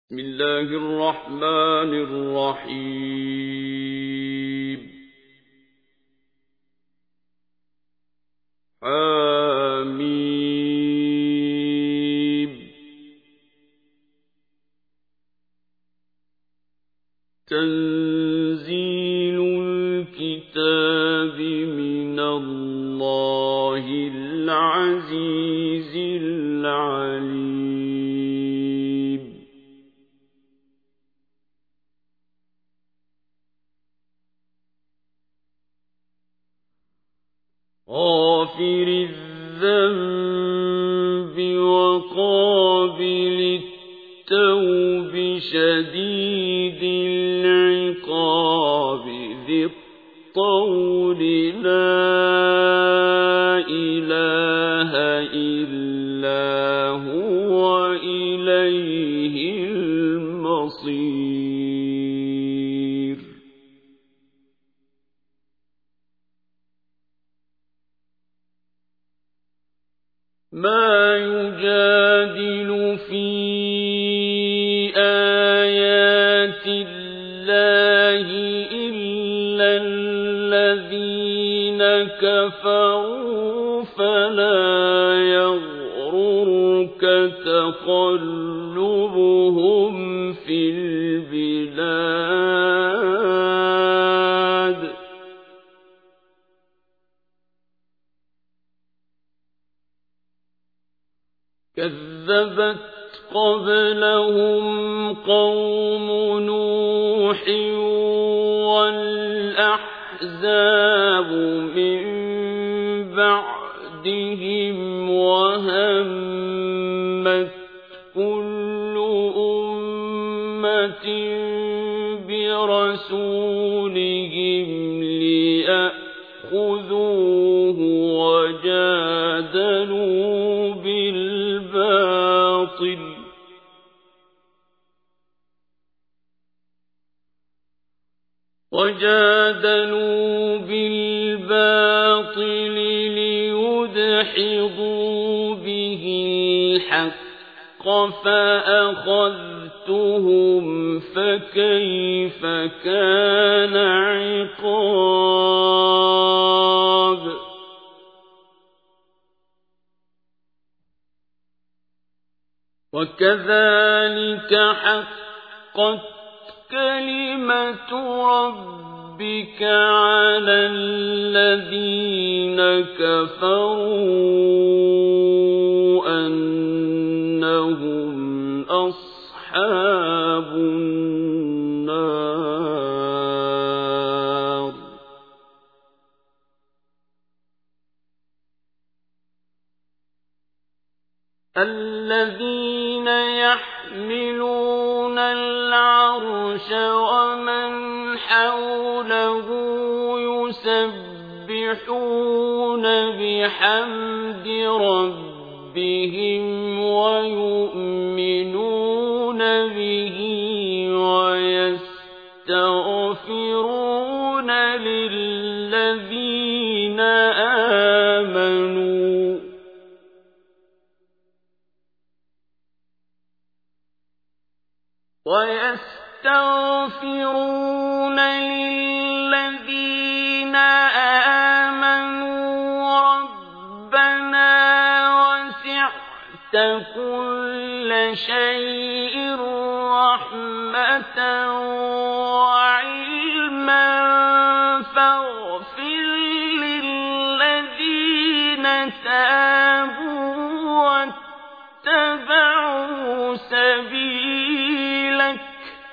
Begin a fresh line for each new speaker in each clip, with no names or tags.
بسم الله الرحمن الرحيم حميم تنزيل الكتاب من الله العزيز العليم غافر الذنب وقابل التوب شديد العقاب ذي الطول لا إله إلا هو إليه المصير ما يجادل في آيات الله إلا الذين كفروا فلا يغررك تقلبهم في البلاد كذبت قبلهم قوم نوح والأحزاب من بعدهم وهمت كل أمة برسولهم ليأخذوه وجادلوا بالباطل ليدحضوا به الحق فأخذتهم فكيف كان عقاب وكذلك حقت كلمة ربك على الذين كفروا أنهم أصحاب النار الذين يحملون العرش ومن حوله يسبحون بحمد ربهم ويؤمنون به ويستغفرون للذين آمنوا ربنا وسعت كل شيء رحمة وعلما فاغفر للذين تابوا واتبعوا سبيلك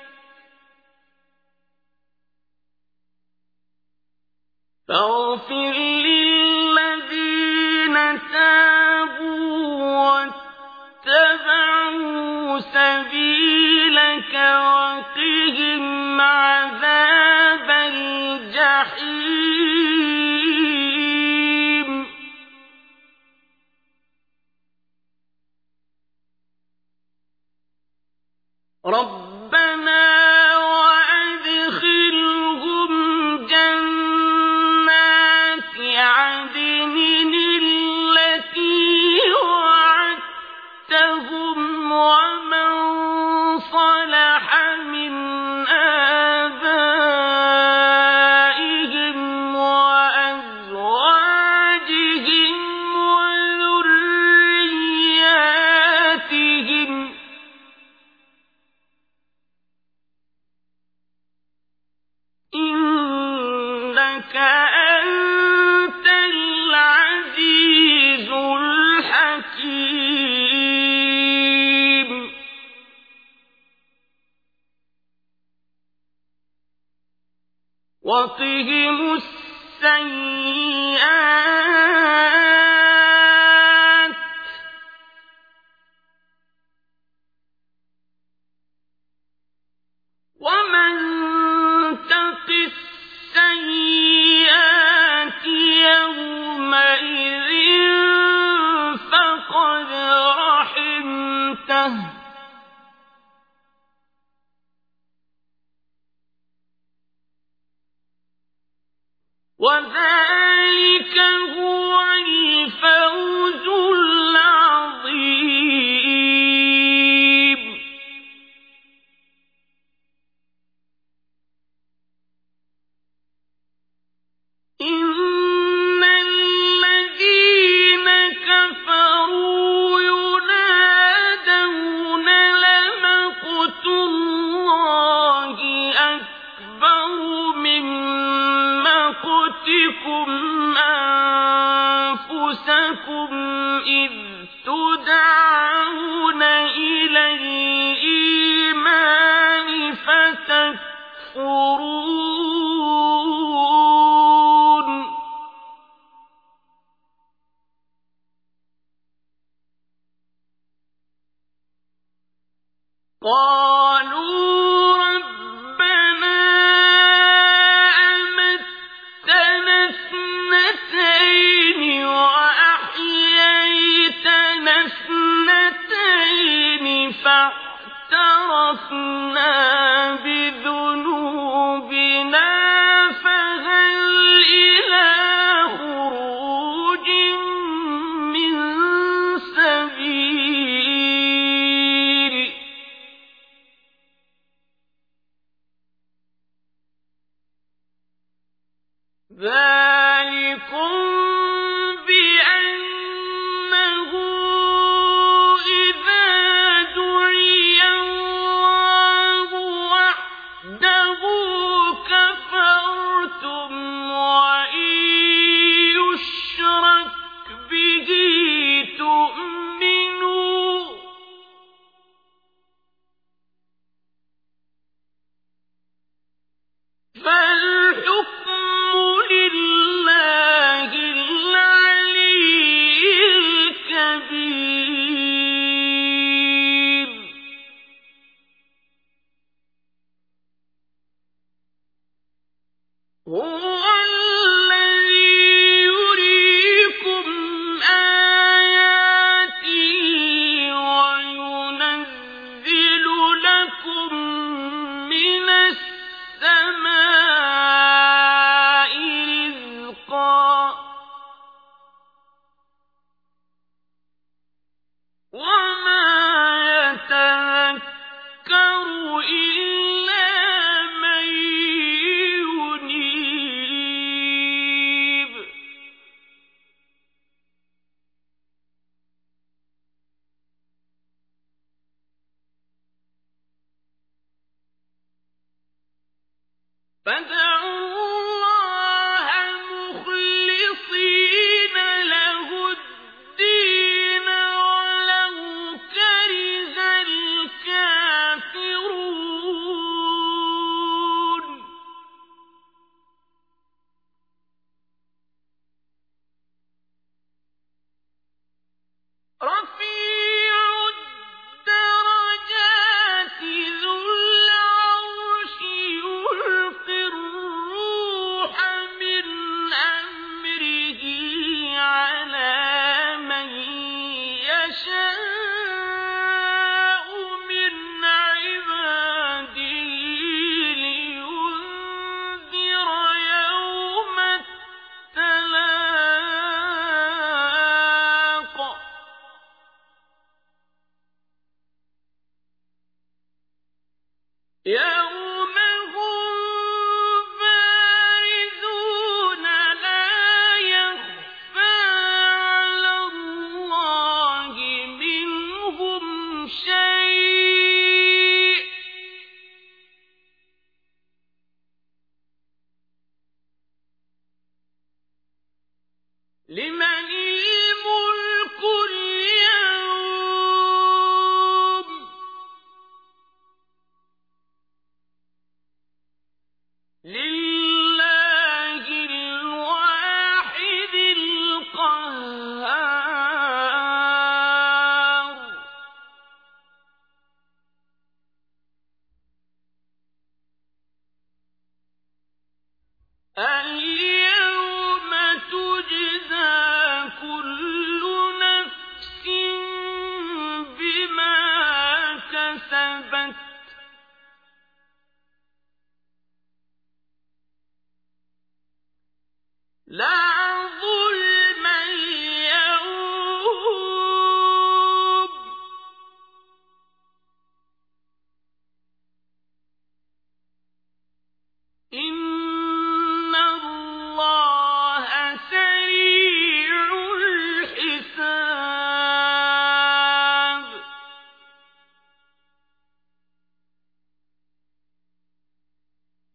فاغفر للذين تابوا واتبعوا سبيلك وقهم عذاب الجحيم ربنا وأدخلهم جنات عدن التي وعدتهم ومن صلى أنت العزيز الحكيم وقهم السيئات ومن تق السيئات يومئذ فقد رحمته وذلك هو الفوز العظيم إن الذين كفروا ينادون لمقت الله أكبر من مقتكم أنفسكم إذ تدعون إلى الإيمان فتكفرون قالوا ربنا أمتنا اثنتين وأحييتنا اثنتين فاعترفنا بذنوبنا فهل إلى خروج من سبيل ذلكم بأنه إذا دعي الله وحده كفرتم وإن يشرك به تؤمنوا فالحكم لله العلي الكبير هو الذي يريكم آياته وينزل لكم من السماء رزقا وما يتذكر إلا من ينيب فادعوا الله مخلصين له الدين ولو كره الكافرون رفيع الدرجات ذو العرش يلقي الروح من أمره على من يشاء من عباده لينذر يوم التلاق يوم هم بارزون لا يخفى على الله منهم شيء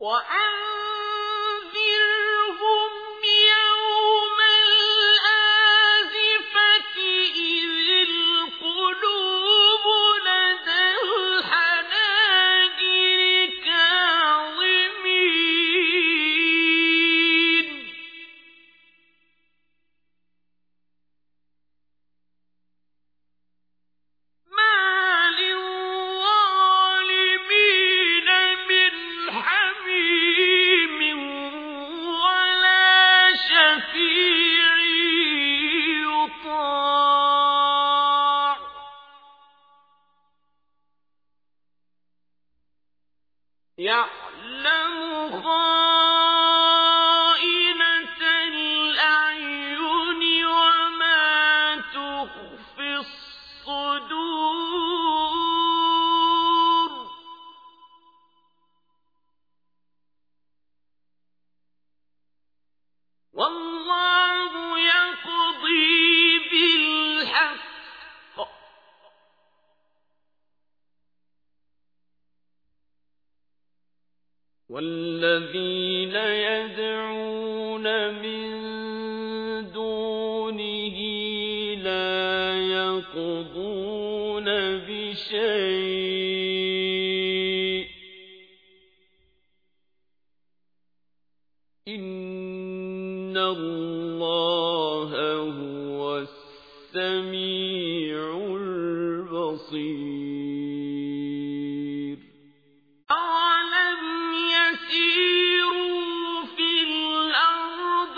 وأنذرهم يوم الآزفة إذ القلوب لدى الحناجر كاظمين ما للظالمين من حميم ولا شفيع يطاع يعلم خائنة الأعين وما تخفي الصدور والله يقضي بالحق والذين يدعون من دونه لا يقضون بشيء إن الله هو السميع البصير أولم يسيروا في الأرض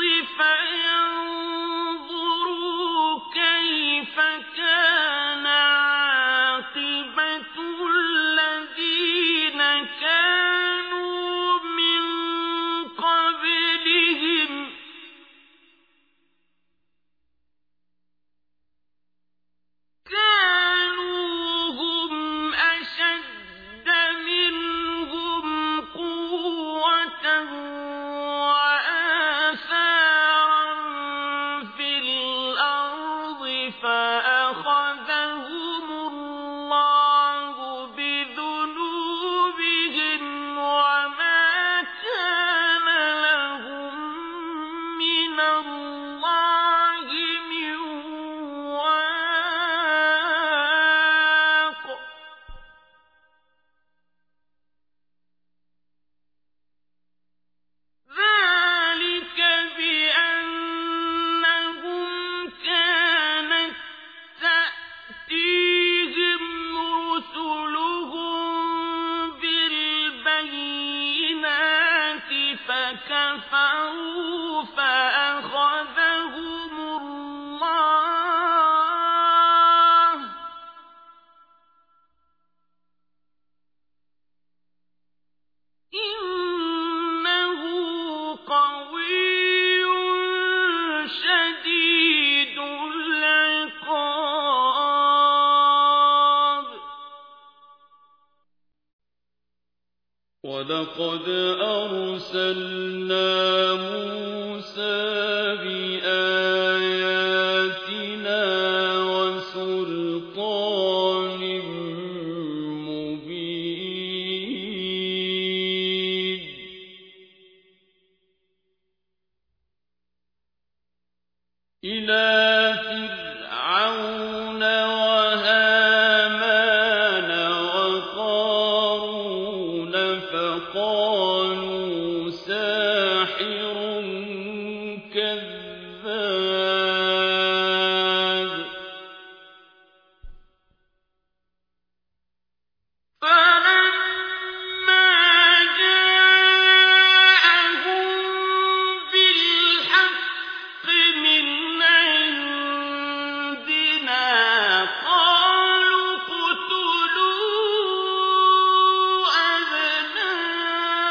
فينظروا كيف كان عاقبة الذين كانوا من قبلهم كانوا هم أشد منهم قوة وآثارا في الأرض فأخذهم الله بذنوبهم وما كان لهم من الله من واق ذلك بأنهم كانت تأتيهم رسلهم بالبينات فكفروا فأخذهم الله إنه قوي شديد العقاب ولقد أرسلنا موسى بآياتنا وسلطان مبين إلى فرعون وهامان وقارون فقالوا ساحر كذاب فلما جاءهم بالحق من عندنا قالوا اقتلوا أبناء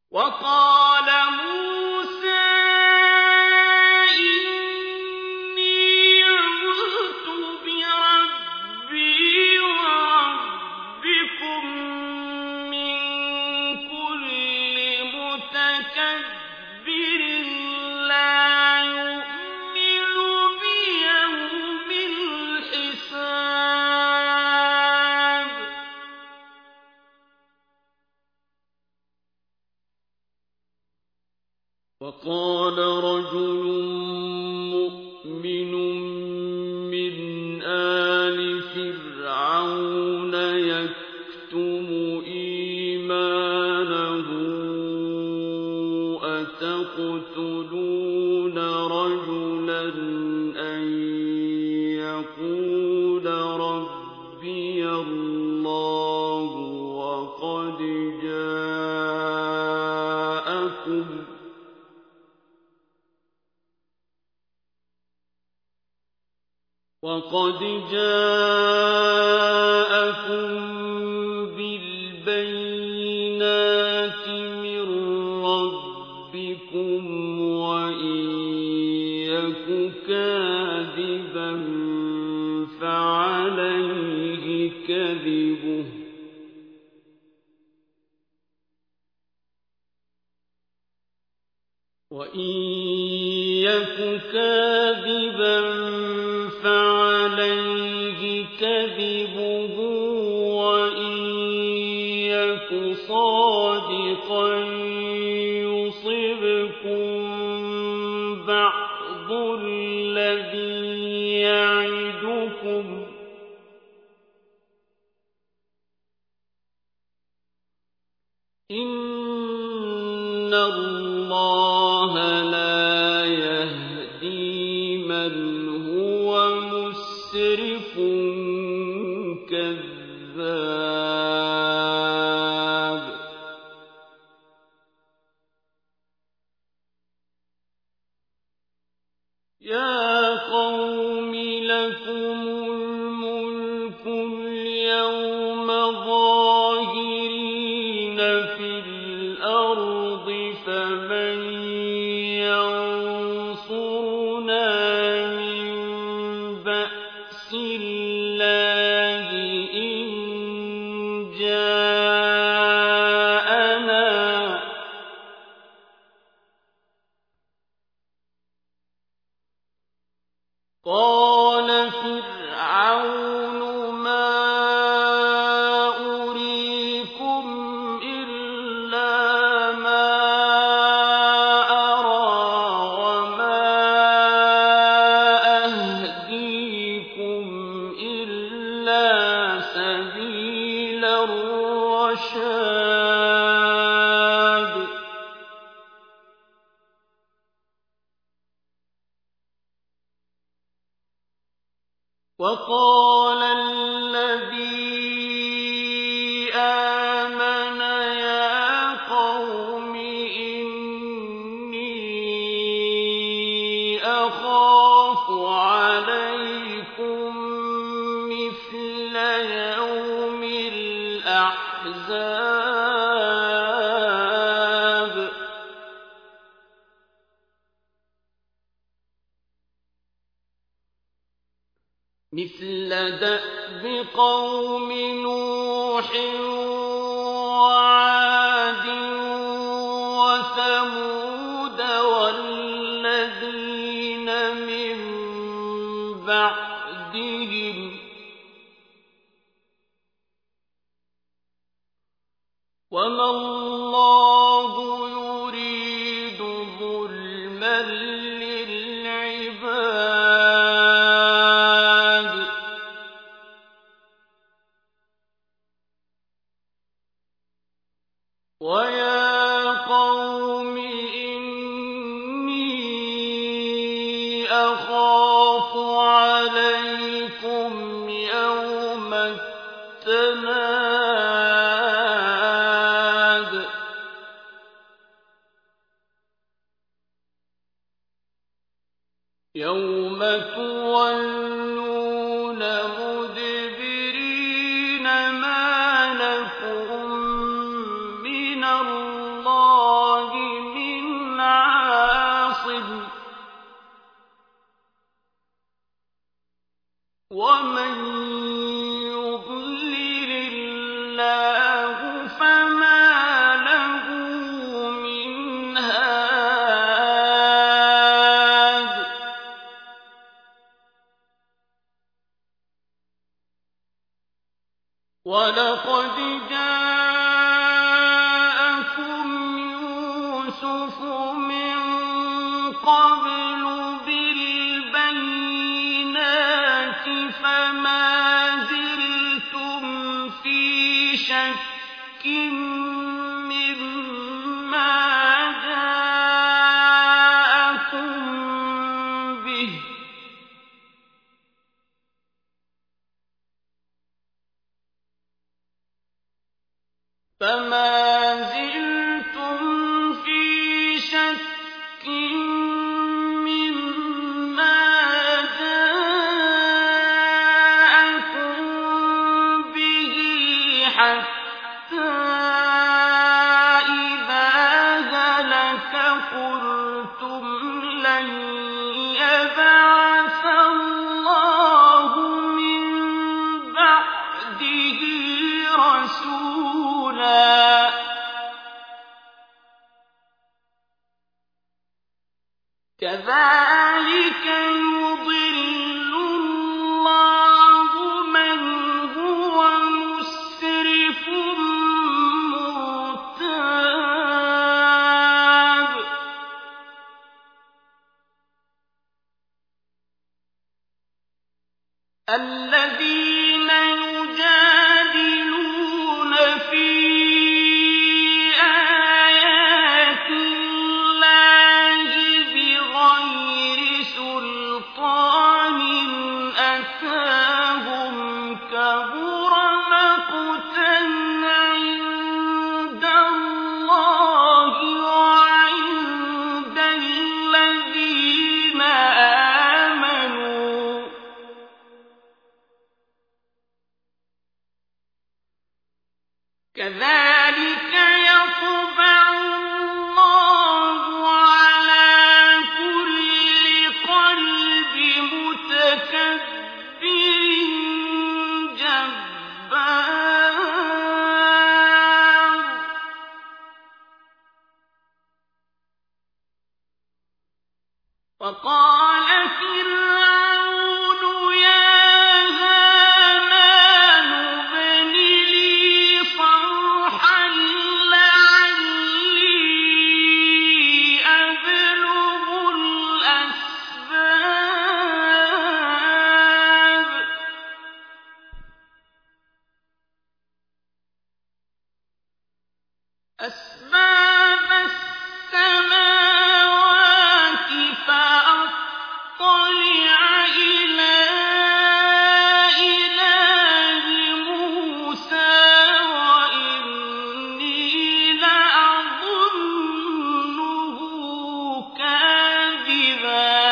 وقال موسى إني عذت بربي وربكم من كل متكبر لا يؤمن بيوم الحساب وقال رجل مؤمن من آل فرعون يكتم إيمانه أتقتلون رجلا أن يقول ربي الله وقد جاءكم بالبينات من ربكم وإن يك كاذبا فعليه كذبه وإن يك كاذبا فعليه كذبه وإن يك صادقا يصبكم بعض الذي يعدكم إن الله لا يهدي من هو مسرف كذاب يا قوم لكم الملك اليوم ظاهرين في الأرض فمن ينصرنا من بأس الله إن جاءنا قال فرعون ما أريكم إلا ما أرى وما أهديكم إلا سبيل الرشاد وقال الذي آمن يا قوم إني أخاف عليكم مثل يوم الأحزاب مثل دأب قوم نوح وعاد وثمود والذين من بعدهم وما الله يريد ظلما للعباد ويا قوم إني أخاف عليكم يوم التناد يوم تولون مدبرين ما لكم من الله الله فما له من هاد ولقد جاءكم يوسف من قبل بالبينات فما زلتم في شك مما جاءكم به حتى إذا هلك قلتم لن يبعث الله من بعده رسولا كذلك يضل الله من هو مسرف مرتاب الذين يجادلون في آيات الله بغير سلطان أتاهم كبر مقتا عند الله وعند الذين آمنوا كذلك يطبع الله على كل قلب متكبر جبار وقال فرعون يا هامان ابن لي صرحا لعلي أبلغ أسباب السماوات فأطلع إلى إله موسى وإني لأظنه كاذبا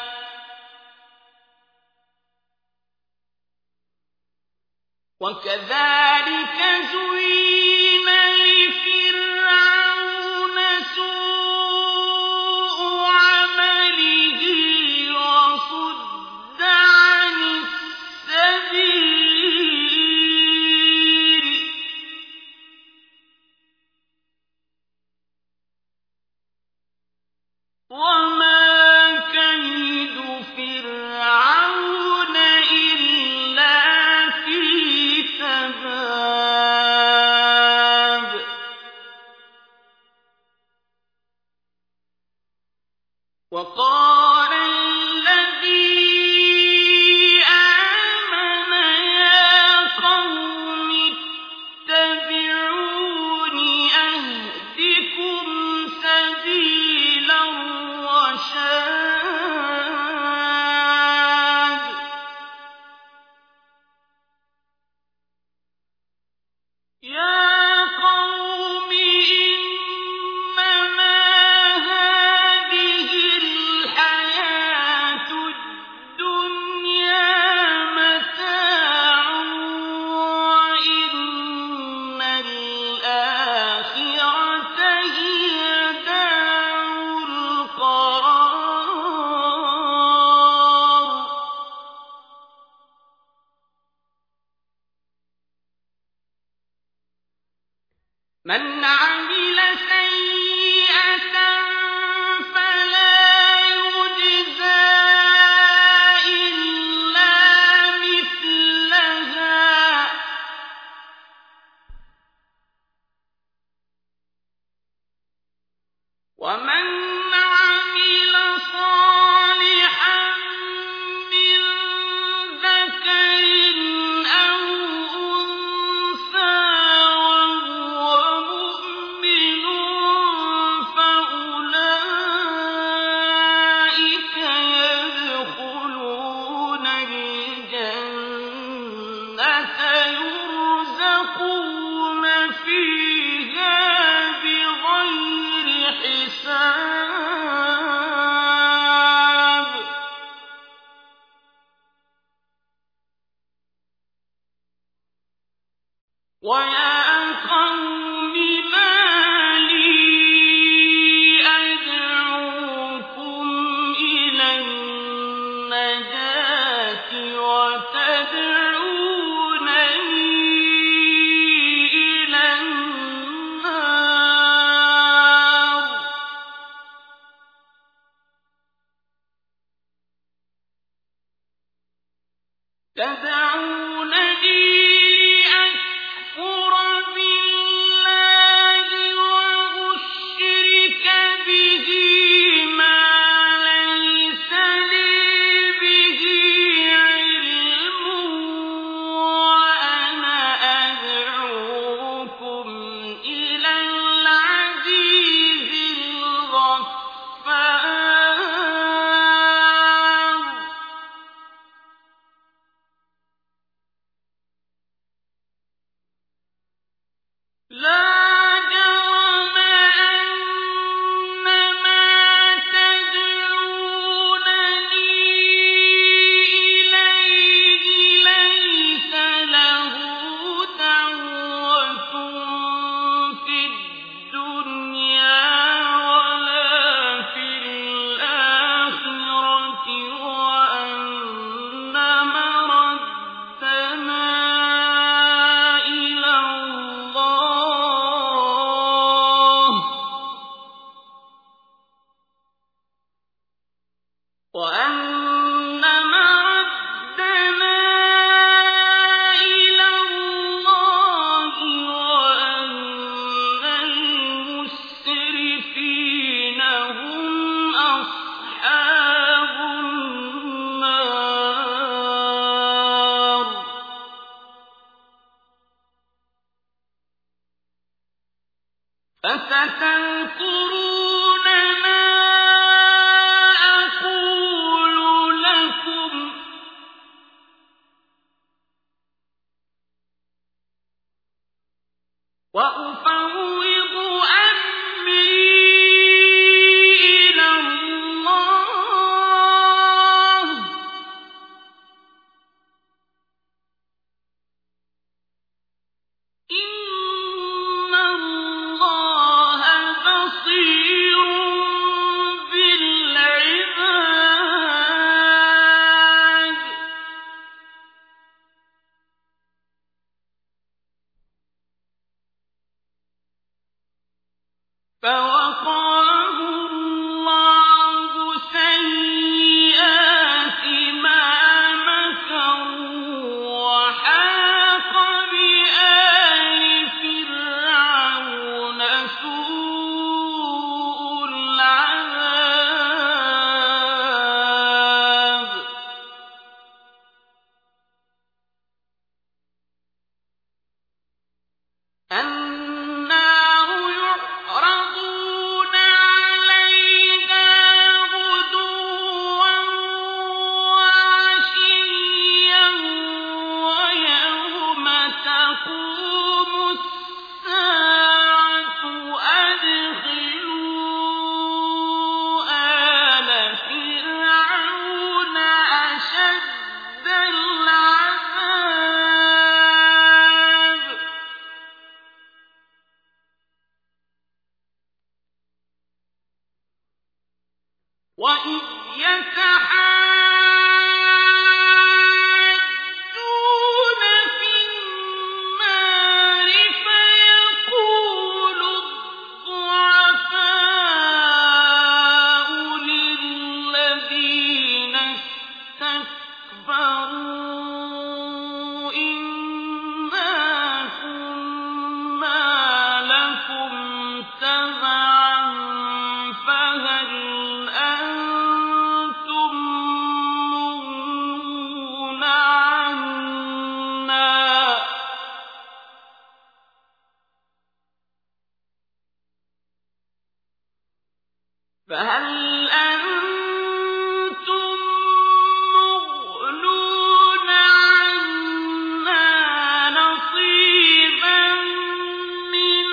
وكذلك زين لفرعون سوء عمله وصد عن السبيل وما كيد فرعون إلا في تباب وقال الذي آمن يا قوم اتبعون أهدكم سبيل الرشاد يا قوم إنما هذه الحياة الدنيا متاع وإن الآخرة هي دار القرار مَنْ عَمِلَ سَيِّئَةً فَلَا يُجْزَىٰ إِلَّا مِثْلَهَا ۖ وَمَنْ عَمِلَ صَالِحًا مِّن ذَكَرٍ أَوْ أُنثَىٰ وَهُوَ مُؤْمِنٌ فَأُولَٰئِكَ يَدْخُلُونَ الْجَنَّةَ يُرْزَقُونَ فِيهَا بِغَيْرِ حِسَابٍ. وَيَا قَوْمِ مَا لِي أَدْعُوكُمْ إِلَى النَّجَاةِ وَتَدْعُونَنِي إِلَى النَّارِ. تدعونني لأكفر بالله وأشرك به ما ليس لي به علم، وأنا أدعوكم إلى العزيز الغفار. لا جرم أن ما تدعونني إليه ليس له دعوة في الدنيا ولا في الآخرة، وأن مردنا إلى الله، وأن المسرفين هم أصحاب النار. فستذكرون ما أقول لكم، وأفوض أمري إلى الله، إِنَّ اللَّهَ بَصِيرٌ بِالْعِبَادِ. فَوَقَاهُ اللَّهُ سَيِّئَاتِ مَا مَكَرُوا، وَحَاقَ بِآلِ فِرْعَوْنَ سُوءُ الْعَذَابِ. النَّارُ يُعْرَضُونَ عَلَيْهَا غُدُوًّا وَعَشِيًّا وَيَوْمَ تَقُومُ السَّاعَةُ أَدْخِلُوا آلَ فِرْعَوْنَ أَشَدَّ الْعَذَابِ. وَإِذْ يَتَحَاجُّونَ فِي النَّارِ فَيَقُولُ فهل أنتم مغنون عنا نصيبا من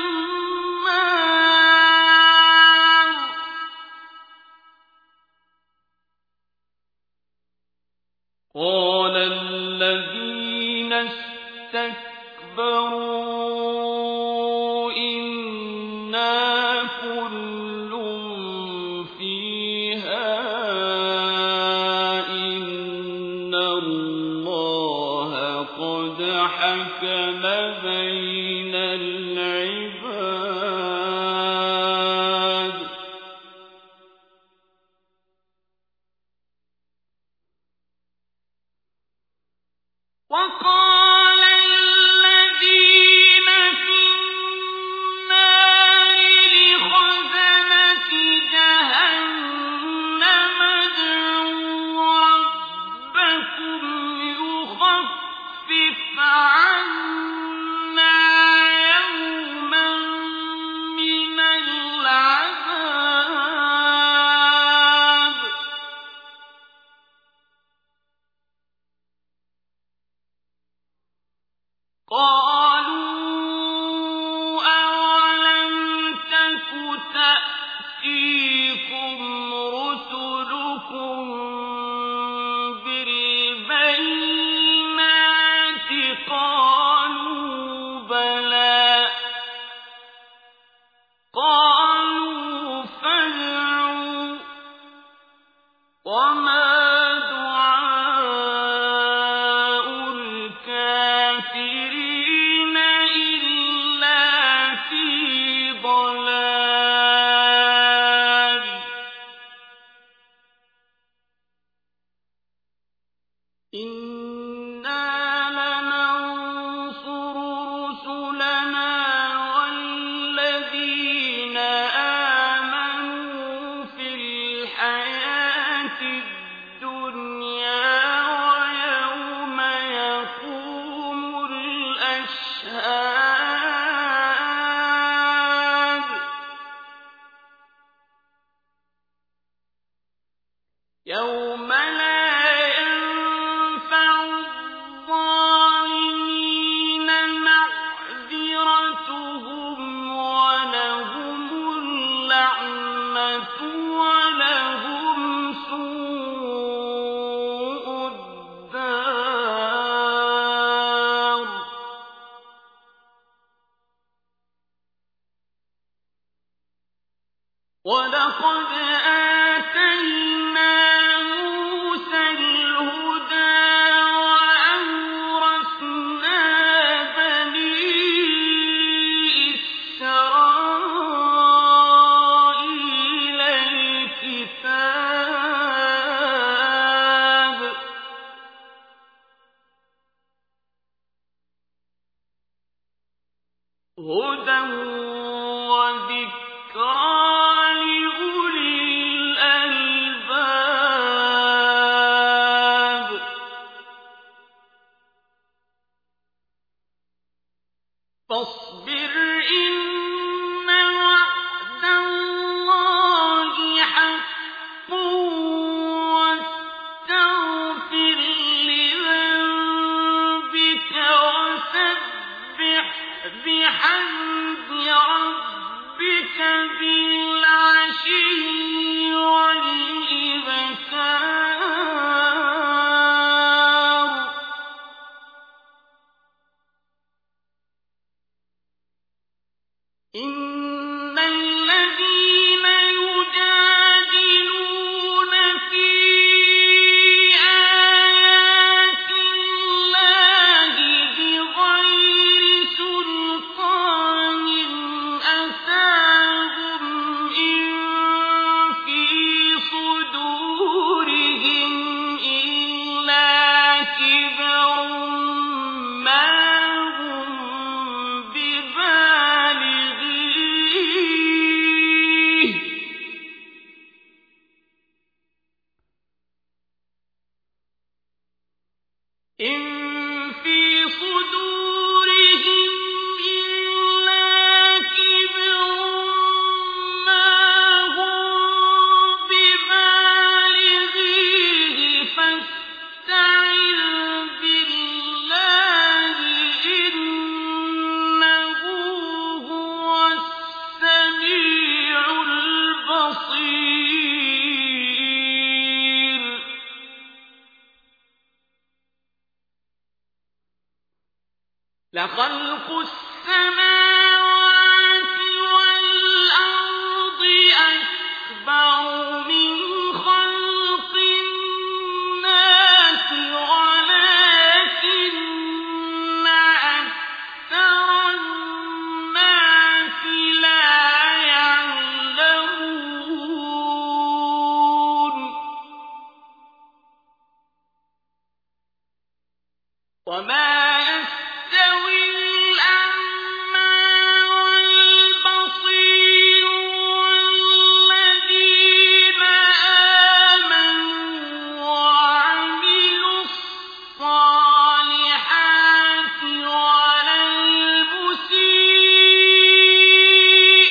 النار قال الذين استكبروا إنا كل فيها إن الله قد حكم بين العباد وقال الذين في النار لخزنة جهنم ادعوا ربكم يخفف عنا يوما من العذاب قالوا أولم تك تأتيكم رسلكم بالبينات قالوا بلى قالوا فادعوا وما دعاء الكافرين إلا في ضلال إنا لننصر رسلنا والذين آمنوا في الحياة الدنيا ويوم يقوم الأشهاد يوم لا ينفع الظالمين معذرتهم ولهم اللعنة ولهم سوء الدار ولقد آتينا موسى الهدى وأورثنا بني إسرائيل الكتاب هدى وذكرى لأولي الألباب فاصبر إن وعد الله حق واستغفر لذنبك وسبح بحمد ربك بالعشي والإبكار إن الذين يجادلون في آيات الله بغير سلطان أتاهم إن في صدورهم إلا كبر ما هم ببالغين بصير لخلق السماوات والأرض أكبر من خلق الناس ولكن أكثر الناس لا يعلمون وما يستوي الأعمى والبصير والذين آمنوا وعملوا الصالحات ولا المسيء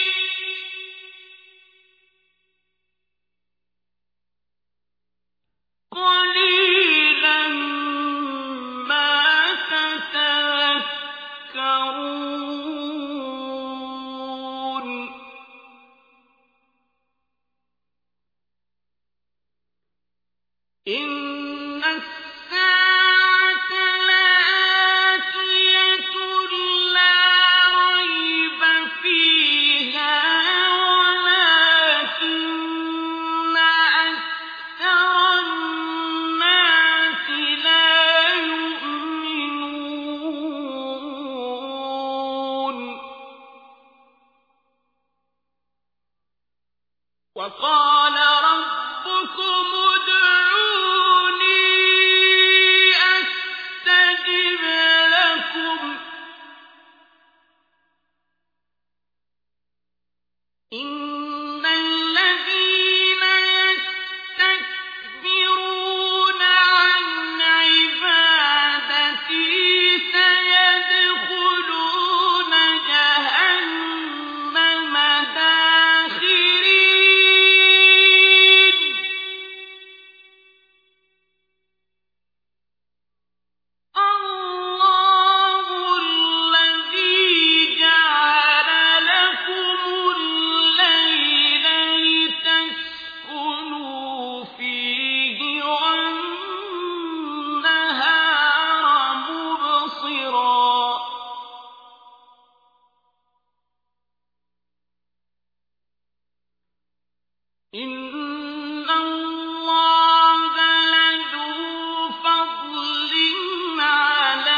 قليلا ما تتذكرون إن الساعة لآتية لا ريب فيها ولكن أكثر الناس لا يؤمنون وقال ربكم ادعوني أستجب لكم إن الذين يستكبرون عن عبادتي سيدخلون جهنم داخرين الله الذي جعل لكم الليل لتسكنوا فيه والنهار مبصرا إن الله لذو فضل على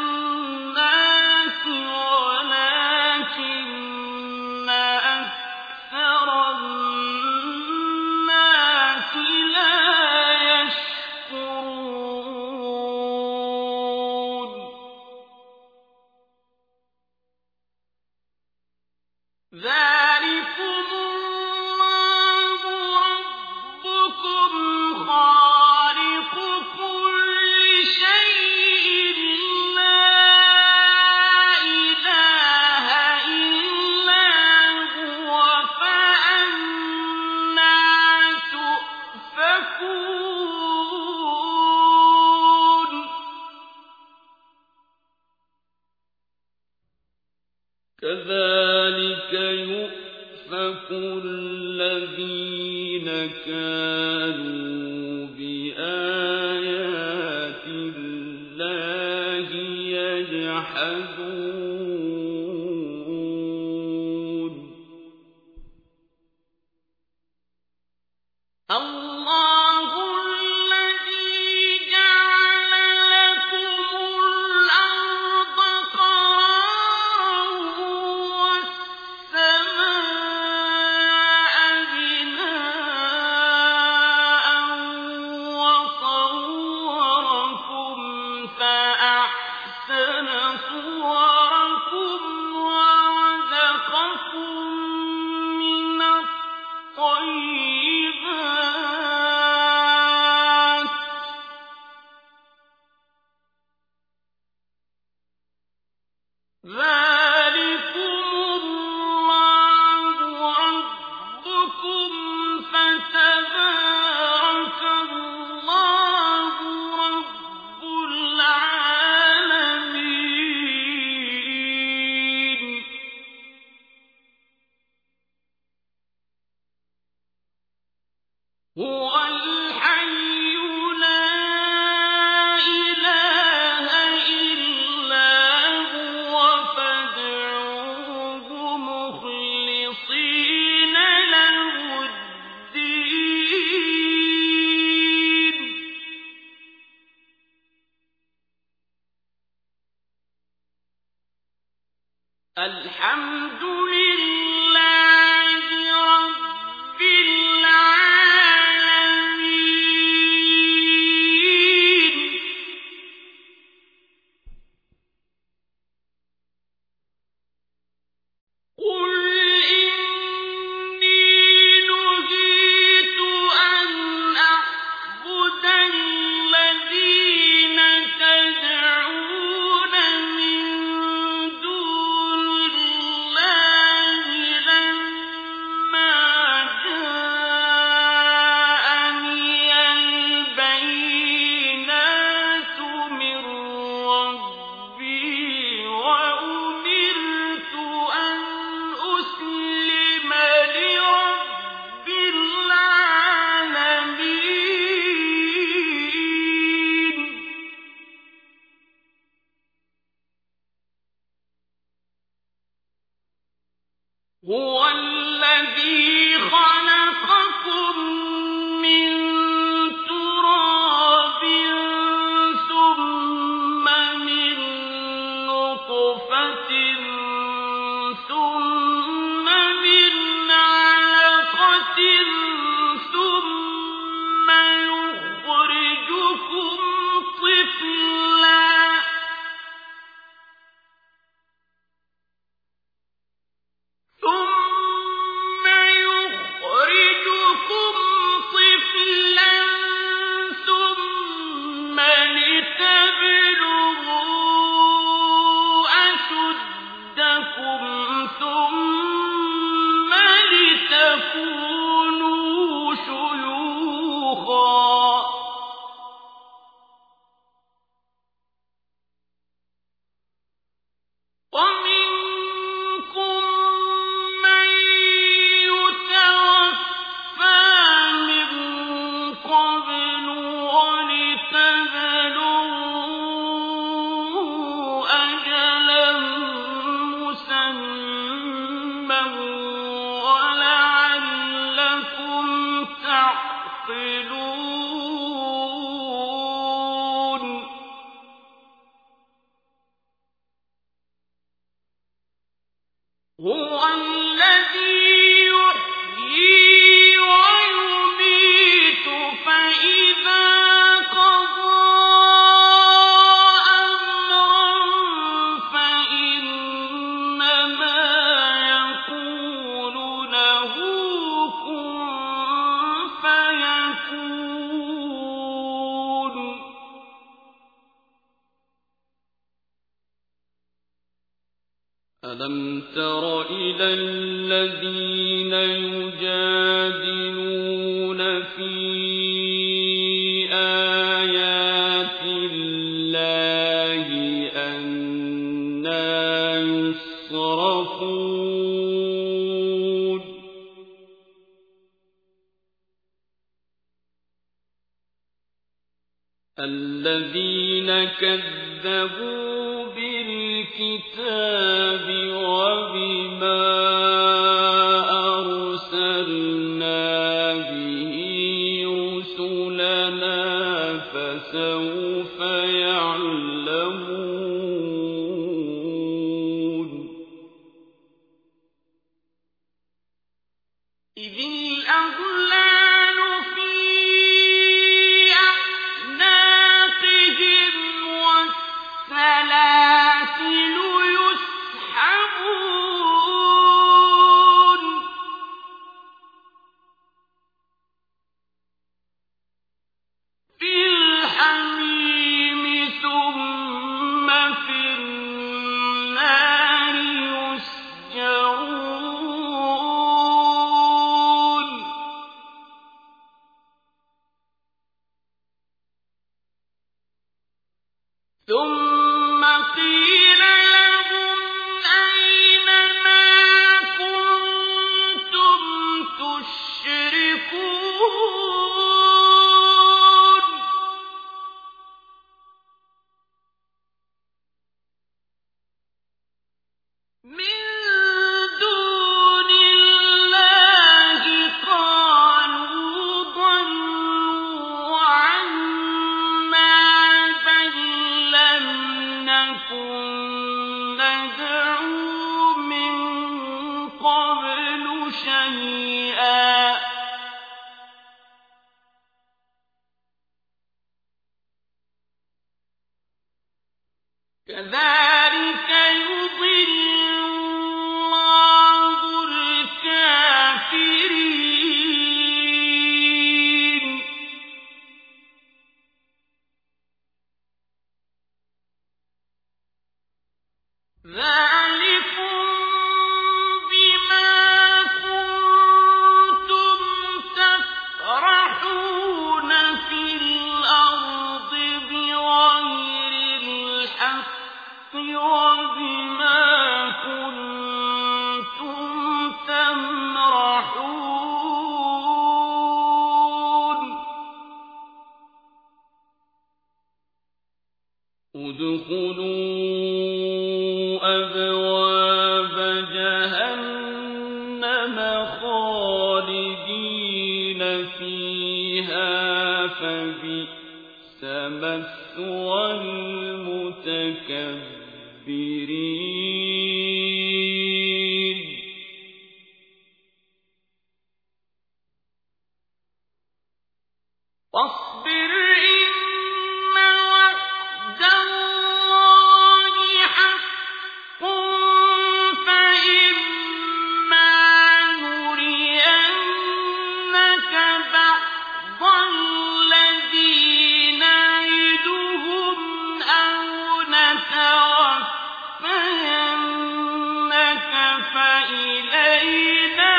الناس ولكن أكثر الناس لا يشكرون ذلكم الله ربكم خالق كل شيء لا إله إلا هو فأنى تؤفكون كذلك يؤفك الذين كانوا بآيات الله يجحدون الله الذي جعل لكم الأرض قرارا والسماء بناء وصوابا الحمد لله رب العالمين. قل إني نهيت أن أعبد الذين تدعون من دون الله لما جاءني البينات من ربي وأمرت أن أسلم لرب العالمين. هو الذي خلقكم من تراب ثم من نطفة ثم من علقة ثم يخرجكم طفلا ثم لتبلغوا أشدكم ثم لتكونوا شيوخا ومنكم من يتوفى من قبل ولتبلغوا أجلا مسمى ولعلكم تعقلون. هو الذي يحيي ويميت فإذا قضى أمرا فإنما يقول له كن فيكون. ألم تر إلى الذين يجادلون في آيات الله أنى يصرفون. الذين كذبوا بالكتاب وبما أرسلنا به رسلنا فسوف يعلمون. إذ الأغلال في أعناقهم والسلاسل يسحبون في الحميم ثم في النار يسجرون. ادْخُلُوا أَبْوَابَ جَهَنَّمَ خَالِدِينَ فِيهَا فَبِئْسَ مَثْوَى الْمُتَكَبِّرِينَ واصبر إن وعد الله حق فإما نرينك بعض الذي نعدهم أو نتوفينك فإلينا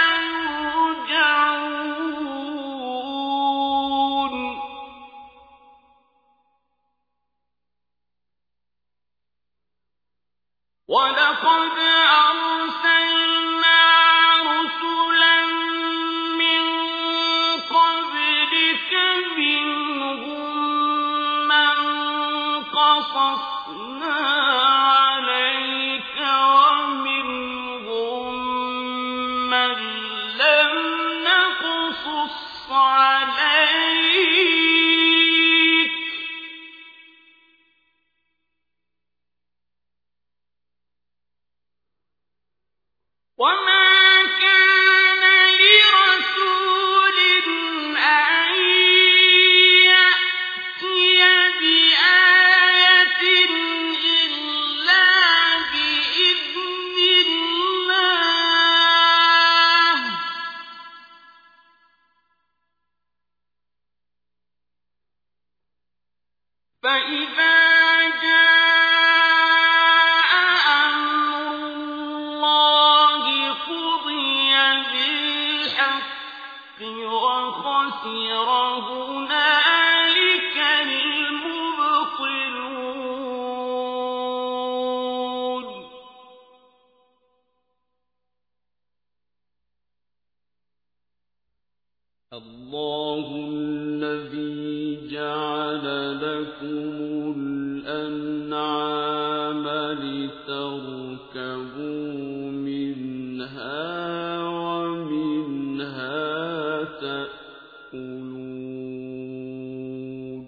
وَلَقَدْ أَرْسَلْنَا رُسُلًا مِّن قَبْلِكَ مِنْهُم مَّن قَصَصْنَا عَلَيْكَ وَمِنْهُم مَّن لَّمْ نَقْصُصْ عَلَيْكَ ۗ وَمَا كَانَ لِرَسُولٍ أَن يَأْتِيَ بِآيَةٍ إِلَّا بِإِذْنِ اللَّهِ ۚ فَإِذَا جَاءَ أَمْرُ اللَّهِ قُضِيَ بِالْحَقِّ وَخَسِرَ هُنَالِكَ الْمُبْطِلُونَ اللَّهُ الَّذِي جَعَلَ لَكُمُ الْأَنْعَامَ لِتَرْكَبُوا مِنْهَا وَمِنْهَا تَأْكُلُونَ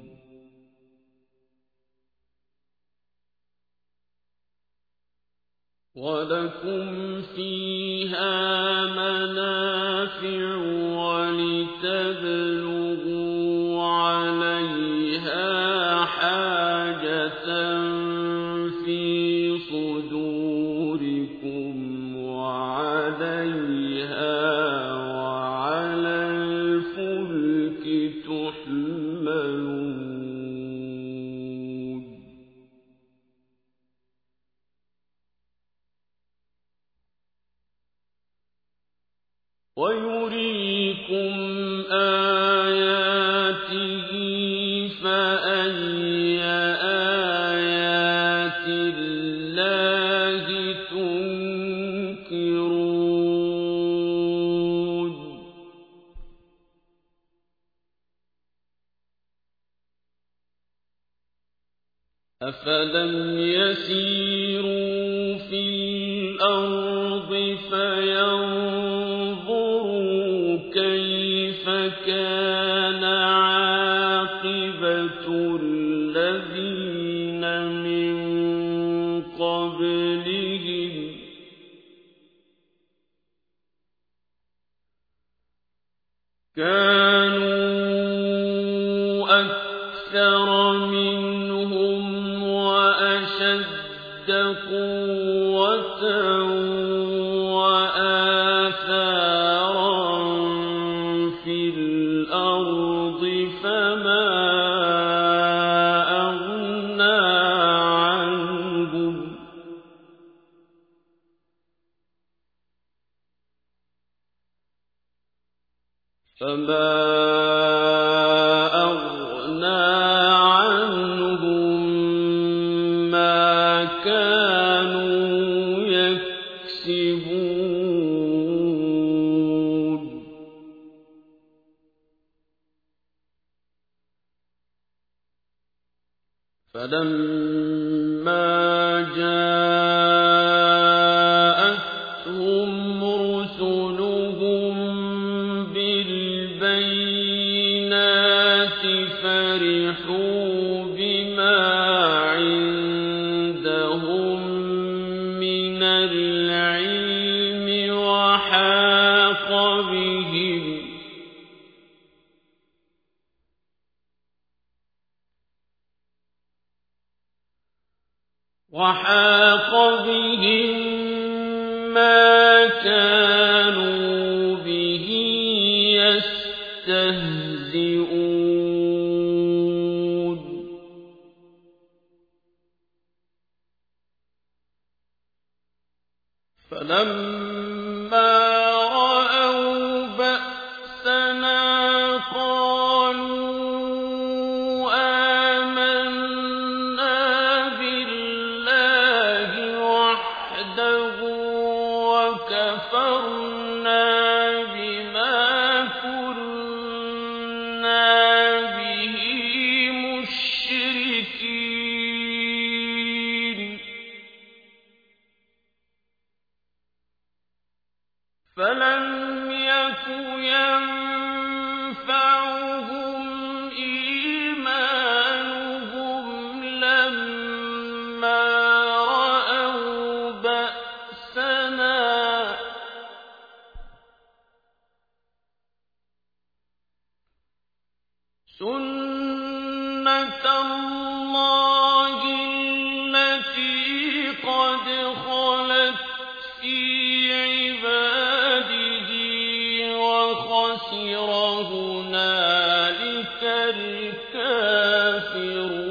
وَلَكُمْ فِيهَا مَنَافِعُ وَلِتَبْلُغُوا عَلَيْهَا حَاجَةً فِي صُدُورِكُمْ وَعَلَيْهَا وَعَلَى الْفُلْكِ تُحْمَلُونَ وَيُرِيكُمْ آيَاتِهِ فَأَيَّ آيَاتِ اللَّهِ تُنكِرُونَ أَفَلَمْ يَسِيرُوا فِي الْأَرْضِ فَيَنظُرُوا كَيْفَ كَانَ عَاقِبَةُ الَّذِينَ مِن قَبْلِهِمْ كَانُوا أَكْثَرَ مِنْهُمْ وَأَشَدَّ قُوَّةً وَآثَارًا فِي الْأَرْضِ فَمَا أَغْنَىٰ عَنْهُم مَّا كَانُوا يَكْسِبُونَ فلما جاءتهم رسلهم بالبينات فرحوا بما عندهم من العلم وحاق بهم ما كانوا به يستهزئون فلما رأوا بأسنا قالوا آمنا بالله وحده وكفرنا بما كنا به مشركين فلم يك ينفعهم إيمانهم لما رأوا بأسنا سنة الله التي قد خلت في عباده وخسر هنالك الكافرون